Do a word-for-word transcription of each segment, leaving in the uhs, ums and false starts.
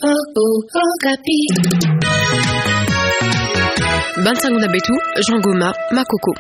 Bansango na Betu, Jean Goma, Makoko.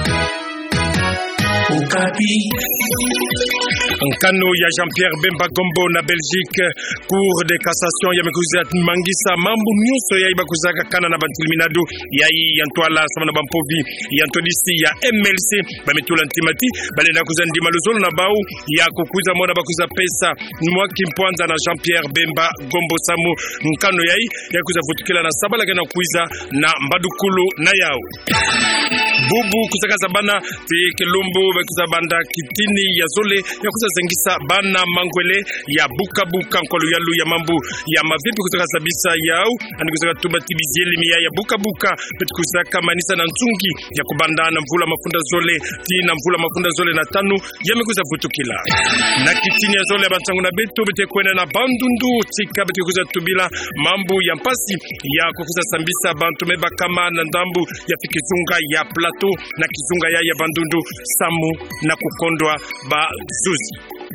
Nkano ya Jean-Pierre Bemba Gombo na Belgique, Cour de cassation ya mekuza mangisa mambo nyuso ya ibakuzaka kana na bantilminado ya yantwala sama na bampovi ya ntodisi ya M L C bametula ntimati balenda kuzandi maluzolo na bau ya kukuza mona bakuza pesa mwaki mpwanza na Jean-Pierre Bemba Gombo Samu nkano yai ya kuza vutukila na sabala kana kuiza na mbadukulu na yao bubu kusaka zabana te kelombo bakuza banda kitini ya zole ya kuza zengisa bana mangwele ya buka buka nkolo yalu ya mambu ya mavipi kutoka sabisa yao ani kutoka tuba tibizieli miya ya buka buka petu kusaka manisa na ntungi ya kubanda na mvula mafunda zole ti na mvula mafunda zole na tanu ya mekuza vutukila na kitini ya zole ya Bansango na Betu bete kwena na bandundu tika bete kuza tubila mambu ya mpasi ya kukuza sambisa bantu meba kama na ndambu ya fikizunga ya plateau na kizunga ya ya bandundu samu na kukondwa ba zuzi.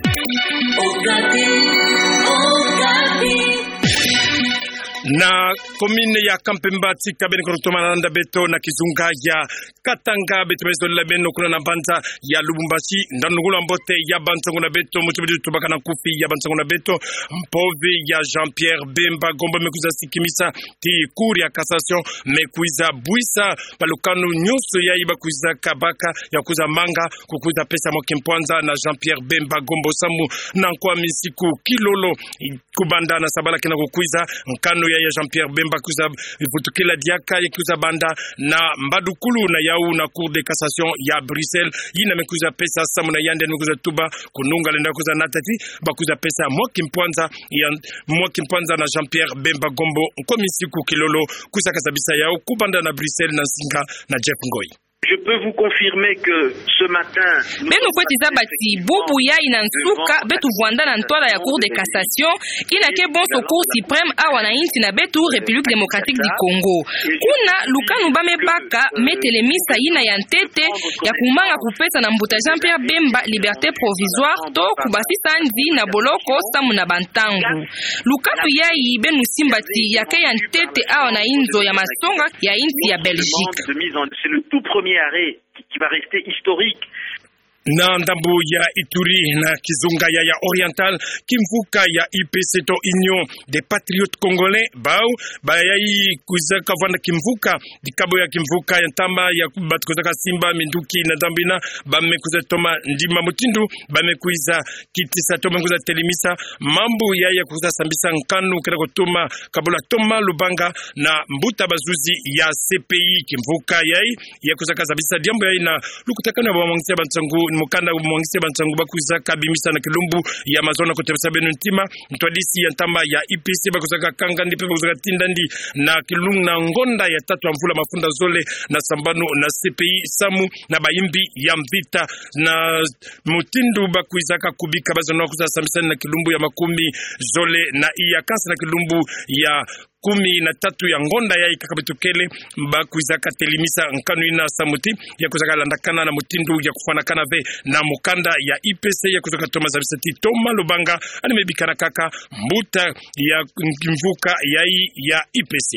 Ogati, Ogati. Na komine ya Kampemba tika bene korotoma na Beto na kizunga ya Katanga beto mezo la beno kuna na banza ya Lubumbashi ndanugula mbote ya Bansango na Beto mutubidu tubaka na kufi ya Bansango na Beto mpove ya Jean-Pierre Bemba Gombo mekuza sikimisa ti cour ya cassation mekuiza buisa balukanu nyuso ya iba kuiza kabaka ya kuza manga kukuza pesa mokempwanza na Jean-Pierre Bemba Gombo Samu na kwa misiku kilolo kubanda na sabala kina kukuiza nkano ya Jean-Pierre Bemba kuza vutukila diaka ya kuza banda na mbadukulu na yau na cour de cassation ya Bruxelles yina mekuza pesa samu na yande mekuza tuba kununga lenda kuza natati bakuza pesa mwoki mpwanza ya mwoki mpwanza na Jean-Pierre Bemba Gombo komisi kukilolo kuza kasabisa yao kubanda na Bruxelles na Singa na Jeff Ngoi. Je peux vous confirmer que ce matin beno kwetiza bati bubu ya inansuka betu vwanda na ntwala ya cour de cassation ina ke bon secours suprême awa na inti na betu République démocratique du Congo kuna lukanu bamebaka metelemisa ina ya ntete ya kumanga kupesa na mbuta Jean-Pierre Bemba liberté provisoire to kubasisa nzi na boloko samu na bantangu lukanu ya benu simbati ya ke ya ntete awa na inzo ya masonga ya inti ya Belgique. C'est le tout premier arrêt qui va rester historique. Na ndambu ya Ituri na kizunga ya ya Oriental kimvuka ya I P C to Union des Patriotes Congolais bao bayai kuzaka vanda kimvuka dikabo ya kimvuka ya tamba ya kubatu kuzaka Simba Minduki na Dambina bame kuzatoma ndima mutindu bame kuiza kitisa toma kuza telimisa mambo ya ya kuza sambisa nkanu kila kutoma kabula toma Lubanga na mbuta bazuzi ya C P I kimvuka yai ya kuzaka sabisa diambo yai na lukutakana wa mwangisia Bansango mukanda mwangise Bansango bakuza kabimisa na kilumbu ya mazona kutebesa benu ntima mtwadisi ya ntamba ya I P C bakuzaka kanga ndipe bakuzaka tindandi na kilungu na ngonda ya tatu amvula mafunda zole na sambano na C P I samu na bayimbi ya mvita na mutindu bakuzaka kubika bazona kuza samisani na kilumbu ya makumi zole na iya kansa na kilumbu ya kumi na tatu ya ngonda ya ikakabetukele bakuizaka telimisa nkanu ina samuti ya kuzaka landakana na mutindu ya kufana kanave na mukanda ya I P C ya kuzaka toma zabisati Toma Lubanga animebikana kaka mbuta ya mvuka ya ya I P C.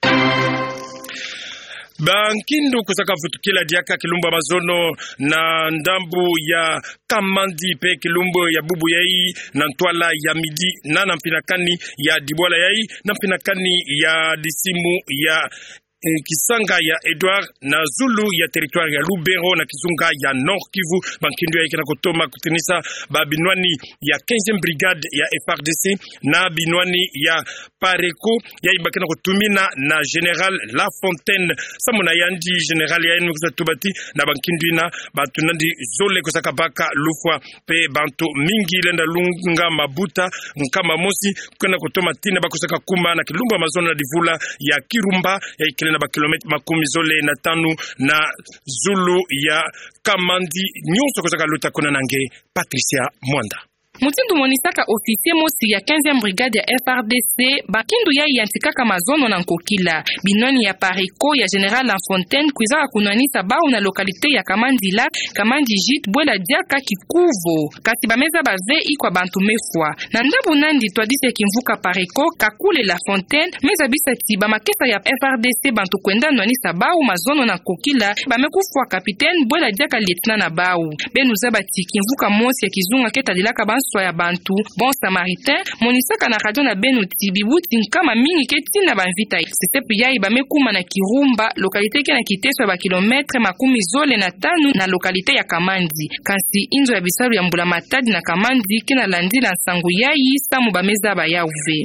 Bankindu kusaka vutukila diaka kilumbu mazono na ndambu ya Kamandi pe kilumbu ya bubu yai na ntwala ya midi na na mpinakani ya Dibwala yai na mpinakani ya disimu ya Kisanga ya Edouard na Zulu ya territoire ya Lubero na Kizunga ya Nord Kivu bankindu ya ikina kutoma kutenisa ba binwani ya quinzième brigade ya F R D C na binwani ya Pareko ya ibakina kutumina na General La Fontaine samuna yandi General ya enu kuzatubati na bankindu ina batunandi zole kusaka baka lufwa pe bantu mingi lenda lunga mabuta nkama mosi kuna kutoma tina bakusaka kuma na kilumbu amazona na divula ya Kirumba ya ikile na ba kilomita makumi zole na tanu na Zulu ya Kamandi nyonso kozaka luta kuna nange Patricia Mwanda. Mutindu monisaka ofisier mosi ya quinzième brigade ya F R D C bakindu ya yantikaka mazono na nkokila binoni ya pariko ya General Lafontaine kuizaka kunanisa bao na lokalite ya Kamandi Lac, Kamandi Jit, Bwela Diaka, Kikuvo kasi bameza bave ikwa bantu mefwa na ndabu nandi twadise kimvuka pariko kakule Lafontaine meza bisati bamakesa ya F R D C bantu kwenda nwanisa bao mazono na nkokila bamekufwa kapitaine Bwela Diaka lieutenant na bao benuza bati kimvuka mosi ya kizunga ketadilaka banswa ya bantu bon samaritain monisaka na radio na benu tibibuti nkama mingi ketina banvita sitepu yai bamekuma na Kirumba lokalite ke na kiteswa ba kilometre makumi zole na tanu na lokalite ya Kamandi kasi inzo ya bisalu ya Mbula Matadi na Kamandi kina landi la sangu yai samu bameza ba yauve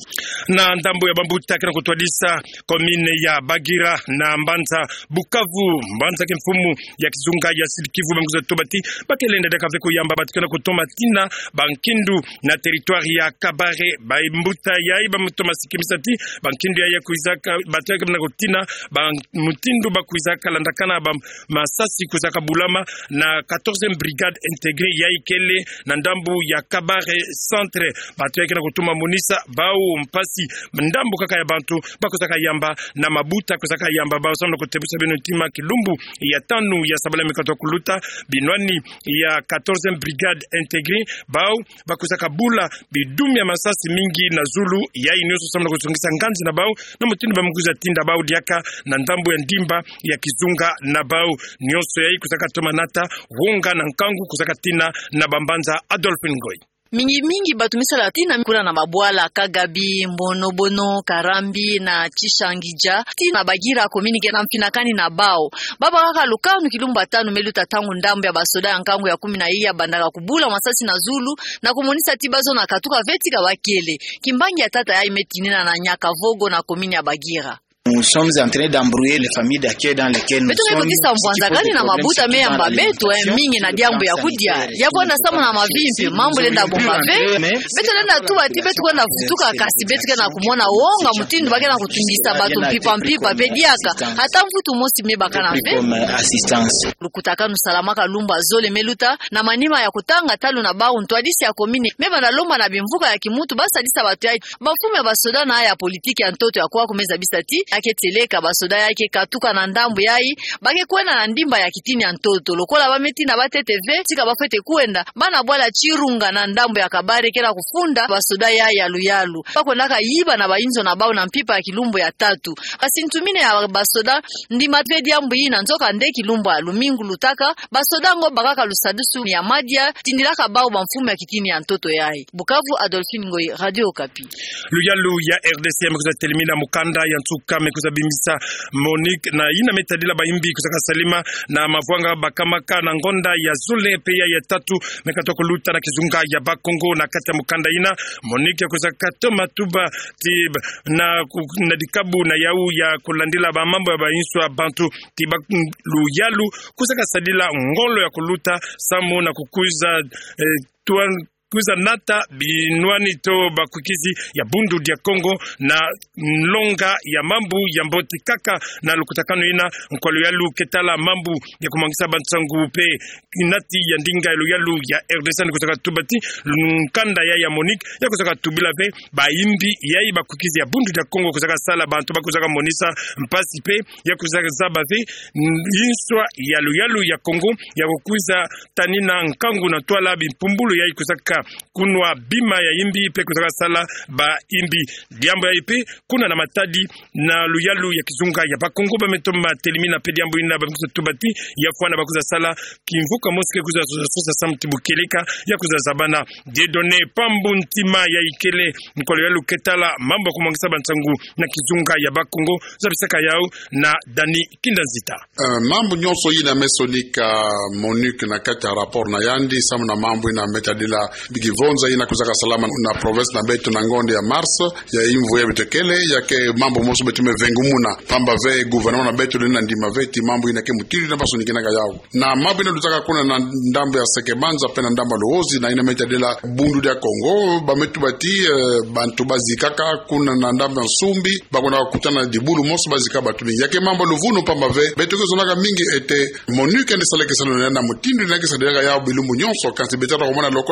na ndambo ya Bambuta kina kutwadisa komine ya Bagira na Mbanza Bukavu Mbanza kimfumu ya kizunga ya Sikivu banguza tobati bakelenda deka veko yamba batikana kutoma tina bankindu na territoire ya Kabare Bambuta ya iba mutoma sikimisati bankindu ya kuizaka bataka na kutina bamutindu bakuizaka landakana ba masasi kuzaka Bulama na quatorzième brigade intégrée ya ikele na ndambu ya Kabare centre bataka na kutuma munisa bao mpasi ndambu kaka ya bantu bakuzaka yamba na mabuta kuzaka yamba bao sondo kutebusa beno tima kilumbu ya tanu ya sabala mikato kuluta binwani ya quatorzième brigade intégrée bao bakuzaka bula bidumi ya masasi mingi na Zulu ya inyoso sondo kutungisa nganzi na bao na mutindu bamuguza tinda bao diaka na ndambu ya ndimba ya kizunga na bao nyoso ya kuzaka tomanata wonga na nkangu kuzaka tina na Bambanza Adolphe Ngoy mingi mingi batumisa latina kuna na mabwala Kagabi, Mbonobono, Karambi na Chishangija tina Bagira komini kena mpinakani na bao baba kaka lukanu kilumba tano meluta tangu ndambo ya basoda ya nkangu ya kumi na iya bandaka kubula masasi na Zulu na kumonisa tibazo na katuka vetika wakele kimbangi ya tata ya imetinina na Nyaka Vogo na komini ya Bagira. Nous sommes en train d'embrouiller les familles d'accueil dans lesquelles nous sommes. Beto kisa mbwanza gani na mabuta me yamba beto eh mingi na diambo ya kudia. Ya bwana samu na mavimpi mambo lenda bomba ve. Beto lenda tu ati beto kwenda futuka kasi beto kana kumona wonga mutindo bake na kutungisa batu mpipa mpipa pediaka. Hata mfutu mosi me bakana ve. Comme assistance. Lukutaka nusalama kalumba zole meluta na manima ya kutanga talu na bao ntwadisi ya komini. Meba na lomba na bimvuka ya kimutu basa disa batu yai. Bafume basoda na haya politiki ya ntoto ya kwa kumeza bisati. Aketeleka basoda yake katuka na ndambu yai bake kwenda na ndimba ya kitini ya ntoto lokola bameti na bate T V tika bafete kwenda bana bwala Chirunga na ndambu ya Kabare kera kufunda basoda yai ya luyalu bakwendaka yiba na bainzo na bao na mpipa ya kilumbo ya tatu kasi ntumine ya basoda ndima tvedi ambu ina nzoka nde kilumbo ya lumingu lutaka basoda ngo bakaka lusadusu ya madia tindilaka bao bamfumu ya kitini ya ntoto yai. Bukavu, Adolphine Ngoy, Radio Okapi. Luyalu ya R D C mekuza telimina mukanda ya ntuka mekuza bimisa Monique na ina metadila baimbi kuzaka Salima na mavwanga bakamaka na ngonda ya Zule peya ya tatu mekatoka luta na kizunga ya Bakongo na kata mukanda ina Monique kuzaka Toma Tuba tib na na dikabu na yau ya kulandila ba mambo ya bainswa bantu tiba Luyalu kuzaka sadila ngolo ya kuluta samu na kukuza eh, tuan kuza nata binwani to bakukizi ya Bundu dia Kongo na nlonga ya mambu ya mboti kaka na lukutakano ina mkwalo yalu ketala mambu ya kumangisa bantsangu pe kinati ya ndinga yalu yalu ya R D C kutaka tubati nkanda ya ya Monique ya kutaka tubila pe baimbi ya iba kukizi ya Bundu dia Kongo kutaka sala bantu bakutaka monisa mpasi pe ya kutaka zaba pe yinswa yalu yalu ya Kongo ya kukuza tanina nkangu na tuala bimpumbulu ya kutaka kunwa bima ya imbi pe kutaka sala ba imbi diambo ya ipe kuna na matadi na luyalu ya kizunga ya Bakongo bametoma telimina pe diambo ina bakuza tubati ya fwana bakuza sala kimvuka moske kuza sosa samti bukeleka ya kuza zabana dedone pambu ntima ya ikele mkwalo yalu ketala mambo kumangisa bantsangu na kizunga ya Bakongo zabisaka yao na Dani Kindanzita. Uh, mambo nyonso ina mesonika Monique na kata rapport na yandi samu na mambo ina metadila bigivonza ina kuzaka salama na province na betu na ngonde ya Mars ya imvu ya bitekele yake mambo mosu betume vengumuna pamba ve gouvernement na betu na ndima veti mambo ina ke mutiri na baso nikinaga yao na mambo ina lutaka kuna na ndambo ya Sekebanza pena ndamba Luozi na ina metadila Bundu dia Kongo bametu bati uh, bantu bazikaka kuna na ndamba Nsumbi bakona kutana dibulu mosu bazika batu yake mambo Luvuno pamba ve betu kezonaka mingi ete Monique ende saleke salona na mutindu na kesadega yao bilumbu nyonso kansi betata komona lokola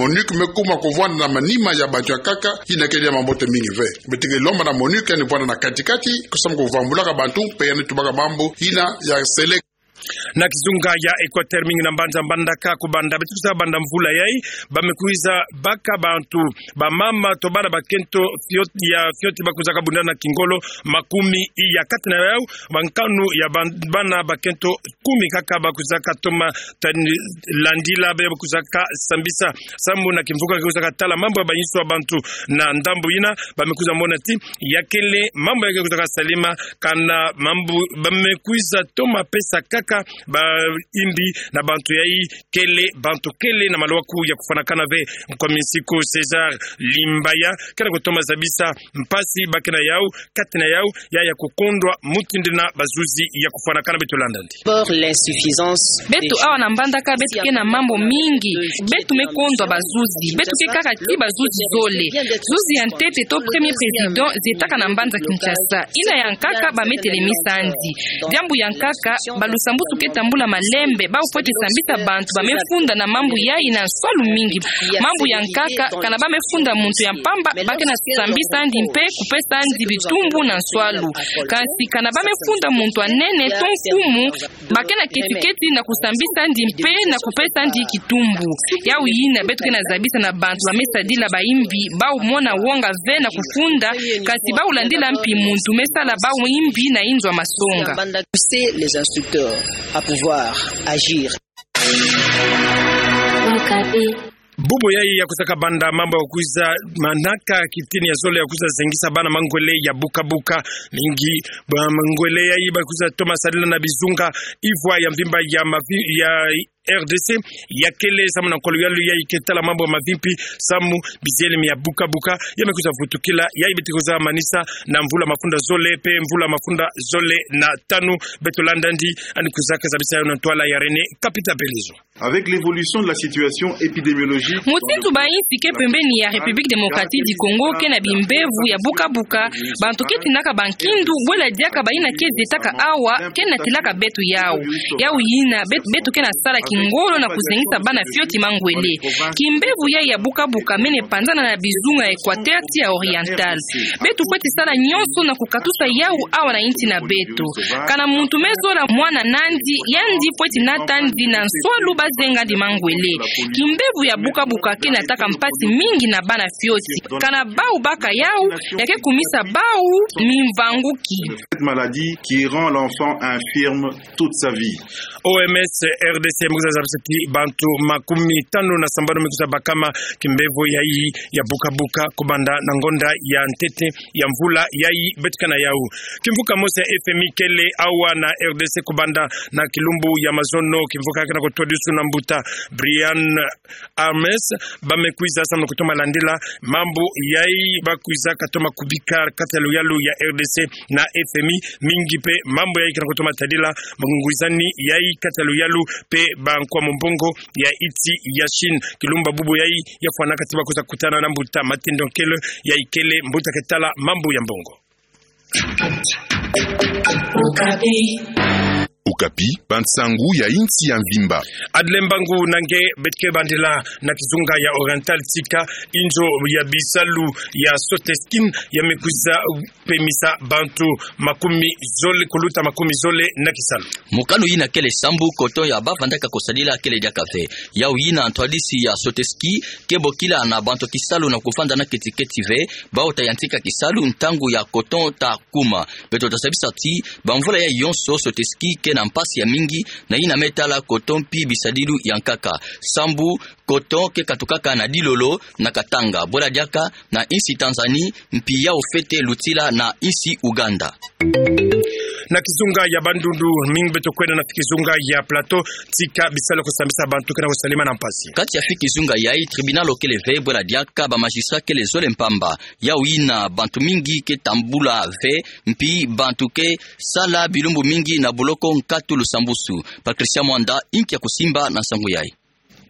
MONUC mekuma kuvwana na manima ya bantu ya kaka ina kele mambote mingi ve betike lomba na MONUC ni vwana na katikati kusema kuvambulaka bantu pe yani tubaka mambo ina ya select na kizunga ya Equateur mingi na mbanja mbandaka kubanda betuza banda mvula yai bamekuiza baka bantu ba mama to bana bakento fioti ya fioti bakuzaka bundana kingolo makumi ya katina yao bankanu ya bana bakento kumi kaka bakuzaka toma landila be bakuzaka sambisa sambu na kimvuka bakuzaka tala mambo ya banyiso bantu na ndambo ina bamekuza monati yakele mambo ya bakuzaka salima kana mambo bamekuiza toma pesa kaka ba imbi na bantu yai kele bantu kele na malwaku ya kufanakana ve mkomisiko Cesar Limbaya kana kutoma zabisa mpasi bakina yao katina yao ya ya kukondwa mutindina bazuzi ya kufanakana betu London pour l'insuffisance betu awa na mbandaka betu ke na mambo mingi betu mekondwa bazuzi betu ke kaka ti bazuzi zole zuzi ya ntete to premier président zetaka na mbanza Kinshasa ina ya nkaka bametele misandi jambu ya nkaka balusambu tuketambula malembe ba upote sambisa bantu bamefunda na mambu yai na swali mingi mambu ya nkaka kana bamefunda muntu ya pamba bake na sambisa ndi mpe kupesa ndi bitumbu na swalu kasi kana bamefunda muntu anene tonkumu bake na ketiketi na kusambisa ndi mpe na kupesa ndi kitumbu yau yina betu kena zabisa na bantu bamesadila baimbi ba umona wonga ve na kufunda kasi ba ulandila mpi muntu mesala ba imbi na inzwa masonga les instructeurs à pouvoir agir. Bubo yai ya kusaka banda mambo ya kuiza manaka kitini ya zole ya kuiza zengisa bana mangwele ya buka buka mingi ba mangwele yai ba kuiza Thomas Adila na bizunga ivwa ya mvimba ya mavi, ya R D C yakele samu na kolo yalu ya iketala mambo ya mavimpi samu bizele ya buka buka yamekuza vutukila ya ibetikuza manisa na mvula mafunda zole pe mvula mafunda zole na tanu beto landandi anikuzaka zabisa yana twala ya Rene Kapita Belizo. Avec l'évolution de la situation épidémiologique mutintu bainsi ke pembeni ya République démocratique du Congo ke na bimbevu ya buka buka bantu ketinaka bankindu bola diaka baina ke zetaka awa ke na tilaka betu yao yao yina betu, betu ke na sala ngolo na kuzengisa bana fioti mangwele kimbevu ya ya buka buka mene panzana na bizunga Equateur ya oriental betu kweti sala nyonso na kukatusa yao awa na inti na betu kana muntu mezola mwana nandi yandi kweti natandi na nswalu bazenga di mangwele kimbevu ya buka buka ke nataka mpasi mingi na bana fioti kana bau baka yao yake kumisa bau mimvanguki cette maladie qui rend l'enfant infirme toute sa vie. O M S R D C zabisati bantu makumi tano na sambano mekuza bakama kimbevo ya hii ya buka buka kubanda na ngonda ya ntete ya mvula ya hii betukana yau kimvuka mose F M I kele awa na R D C kubanda na kilumbu ya mazono kimvuka kana kutodisu na mbuta Brian Armes bamekuiza sana kutoma landila mambo ya hii bakuiza katoma kubika katalo yalu ya R D C na F M I mingi pe mambo ya hii kana kutoma tadila munguizani ya hii katalo yalu pe ba kwa mbongo ya iti ya Shin kilumba bubu yai ya fana katiba kuza kutana na mbuta matindo kele ya ikele mbuta ketala mambo ya mbongo. Ukapi Ukapi Bansangu ya inti ya mvimba Adlembangu nange betke bandila na kizunga ya oriental tika injo ya bisalu ya soteskin ya mekuza pemisa bantu makumi zole kuluta makumi zole na kisalu mukanu yina kele sambu koto ya bavandaka kosadila kele dia kafe ya uyina antwadisi ya soteski kebo kila na bantu kisalu na kufanda na ketiketi ve bao tayantika kisalu ntangu ya koton ta kuma beto tasabisa ti bamvula ya yonso soteski ke na mpasi ya mingi na ina metala koton pi bisadilu ya nkaka sambu koton ke katukaka na dilolo na katanga bola diaka na insi Tanzania mpi ya ofete lutila na insi Uganda na kizunga ya bandundu mingi beto kwenda na kizunga ya plateau tika bisalo kusambisa bantu kana kusalima na mpasi kati ya kizunga ya hii tribunal okele ve bola diaka ba magistrat ke les zole mpamba ya uina bantu mingi ke tambula ve mpi bantu ke sala bilumbu mingi na boloko nkatu lusambusu Patricia Mwanda inki ya kusimba na sangu yai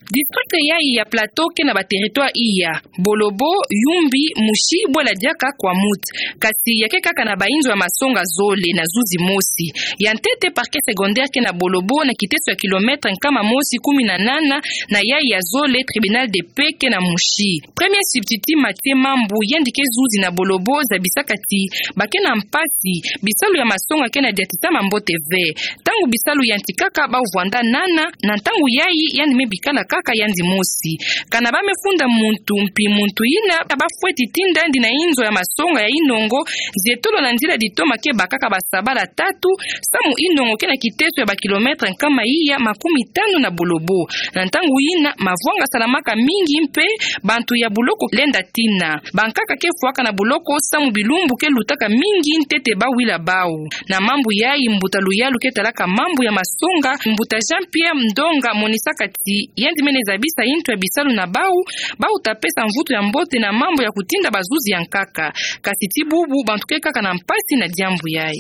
District yai ya plateau ke na ba territoire iya Bolobo, Yumbi, Mushi, Bwela Diaka kwa Mut. Kasi yake kaka na bainzo ya Masonga Zole na Zuzi Mosi. Ya ntete parke secondaire ke na Bolobo na kiteso ya kilometre nkama Mosi kumi na nana na yai ya Zole tribunal de paix ke na Mushi. Premier substitut Mathieu Mambu yendike Zuzi na Bolobo za bisakati bake na mpasi bisalu ya Masonga ke na diatita mambote ve. Tangu bisalu yantikaka ba uvwanda nana na tangu yai yani mebikala kaka yandi Mosi. Kana ba mefunda muntu mpi muntu ina abafweti tinda ndi na inzo ya Masonga ya Inongo zetolo na ndila ditoma ke bakaka basabala tatu samu Inongo ke na kiteso ya ba kilometre nkama iya makumi tano na Bolobo. Na ntangu ina mavwanga salamaka mingi mpe bantu ya buloko lenda tina. Bankaka ke fuaka na buloko samu bilumbu ke lutaka mingi ntete ba wila bao. Na mambu yai mbuta luyalu ke talaka mambu ya Masonga mbuta Jean-Pierre Mdonga monisakati yendi meneza bisa intu ya bisalu na bau bau tapesa mvuto ya mbote na mambo ya kutinda bazuzi ya nkaka kasiti bubu bantuke kaka na mpasi na jambu yai.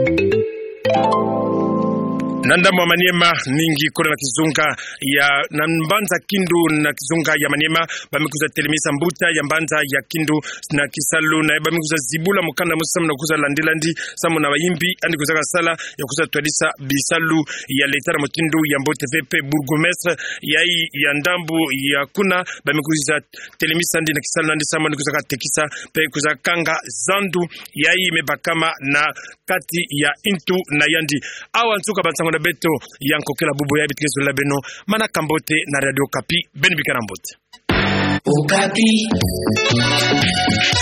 Nanda mwa Maniema ningi kona na kizunga ya na Mbanza Kindu na kizunga ya Maniema bamekuza telemisa mbuta ya Mbanza ya Kindu na Kisalu na bamekuza zibula mukanda musamu na kuza landilandi samu na waimbi andi kuzaka sala ya kuza tuadisa bisalu ya letara mutindu ya mbote vepe burgomestre ya hii ya ndambu ya kuna bamekuza telemisa ndi na Kisalu ndi samu na kuzaka tekisa pe kuzaka kanga zandu ya hii mebakama na kati ya intu na yandi awa nsuka bansango na beto yanko kela bubu ya bitikezo la beno mana kambote na radio Kapi ben bikarambote Okapi.